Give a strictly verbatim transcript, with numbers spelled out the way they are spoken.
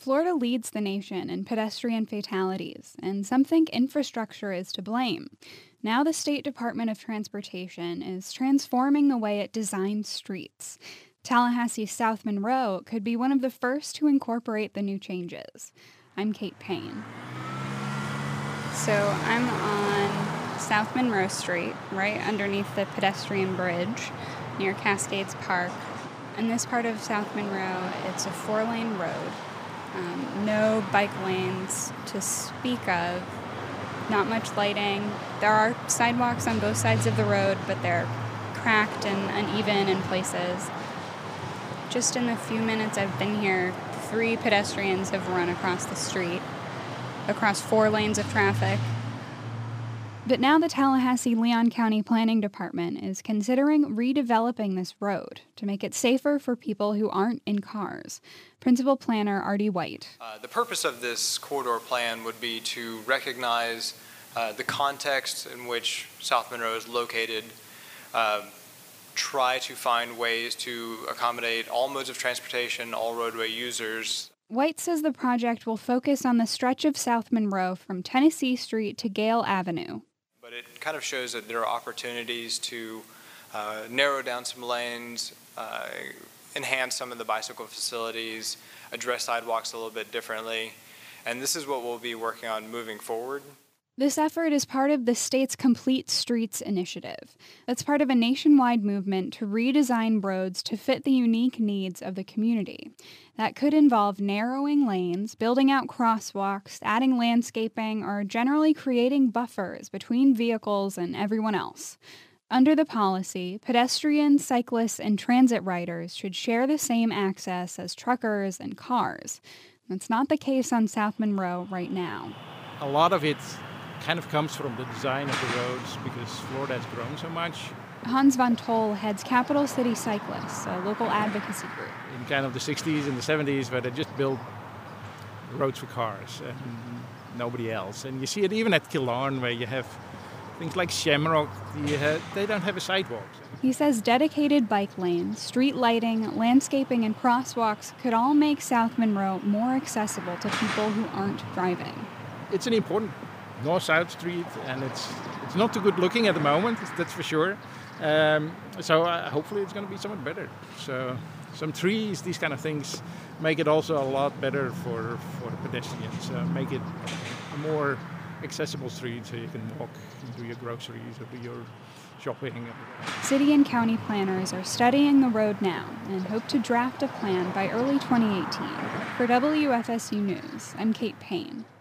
Florida leads the nation in pedestrian fatalities, and some think infrastructure is to blame. Now, the State Department of Transportation is transforming the way it designs streets. Tallahassee's South Monroe could be one of the first to incorporate the new changes. I'm Kate Payne. So, I'm on South Monroe Street, right underneath the pedestrian bridge near Cascades Park. In this part of South Monroe, it's a four-lane road. Um, no bike lanes to speak of, not much lighting. There are sidewalks on both sides of the road, but they're cracked and uneven in places. Just in the few minutes I've been here, three pedestrians have run across the street, across four lanes of traffic. But now the Tallahassee-Leon County Planning Department is considering redeveloping this road to make it safer for people who aren't in cars. Principal Planner Artie White. Uh, the purpose of this corridor plan would be to recognize uh, the context in which South Monroe is located, uh, try to find ways to accommodate all modes of transportation, all roadway users. White says the project will focus on the stretch of South Monroe from Tennessee Street to Gale Avenue. But it kind of shows that there are opportunities to uh, narrow down some lanes, uh, enhance some of the bicycle facilities, address sidewalks a little bit differently. And this is what we'll be working on moving forward. This effort is part of the state's Complete Streets initiative. That's part of a nationwide movement to redesign roads to fit the unique needs of the community. That could involve narrowing lanes, building out crosswalks, adding landscaping, or generally creating buffers between vehicles and everyone else. Under the policy, pedestrians, cyclists, and transit riders should share the same access as truckers and cars. That's not the case on South Monroe right now. A lot of it kind of comes from the design of the roads because Florida has grown so much. Hans von Toll heads Capital City Cyclists, a local advocacy group. In kind of the sixties and the seventies, where they just built roads for cars and nobody else. And you see it even at Killearn, where you have things like Shamrock, you have, they don't have a sidewalk. He says dedicated bike lanes, street lighting, landscaping, and crosswalks could all make South Monroe more accessible to people who aren't driving. It's an important north-south street, and it's it's not too good looking at the moment, that's for sure. Um, so uh, hopefully it's going to be somewhat better. So some trees, these kind of things, make it also a lot better for, for the pedestrians. Uh, make it a more accessible street so you can walk and do your groceries or do your shopping. City and county planners are studying the road now and hope to draft a plan by early twenty eighteen. For W F S U News, I'm Kate Payne.